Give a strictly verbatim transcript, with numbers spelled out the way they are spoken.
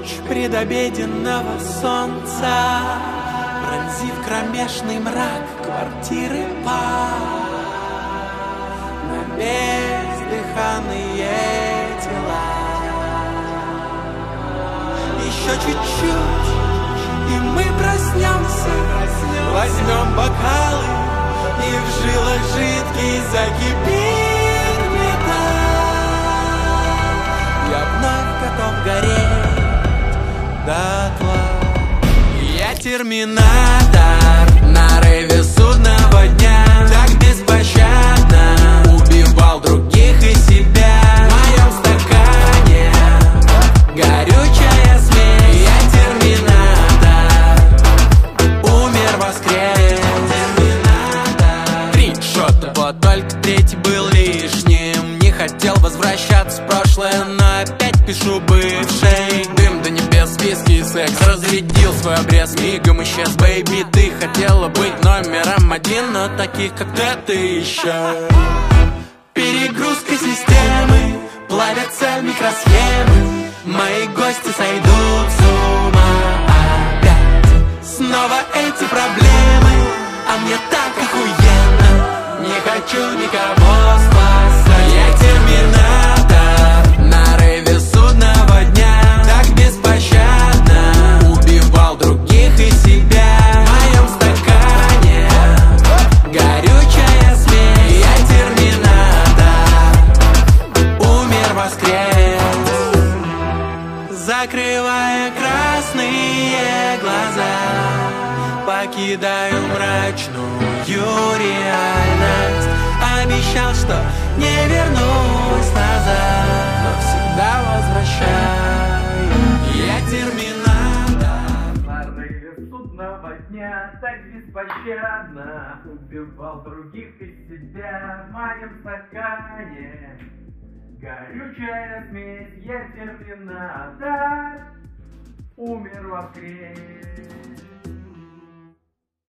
луч предобеденного солнца, пронзив кромешный мрак квартиры пар, на бездыханные тела. Еще чуть-чуть, и мы проснемся, возьмем бокалы, и в жилах жидкий закипит металл. Я вновь готов гореть дотла. Я терминатор на рейве судного дня, так беспощадно убивал других и себя. В моем стакане горючая смесь. Я терминатор, умер, воскрес. Три шота, вот только третий был лишним. Не хотел возвращаться в прошлое, но опять пишу бывшей. Дым до небес, виски и секс. Разрядил свой обрез, мигом исчез. Бэйби, ты хотела быть номером один, но таких как ты, ты еще. Перегрузка системы, плавятся микросхемы. Мои гости сойдут с ума опять. Снова эти проблемы, а мне так охуенно. Не хочу никого спасать. Я терминатор на рейве судного дня, так беспощадно убивал других и себя. В моем стакане горючая смесь. Я терминатор, умер, воскрес. Закрывая красные глаза, покидаю мрачную реальность. Обещал, что не вернусь назад, но всегда возвращаюсь. Я терминатор на рейве судного дня, так беспощадно убивал других и себя. В моем стакане горючая смесь. Я терминатор, умер, воскрес.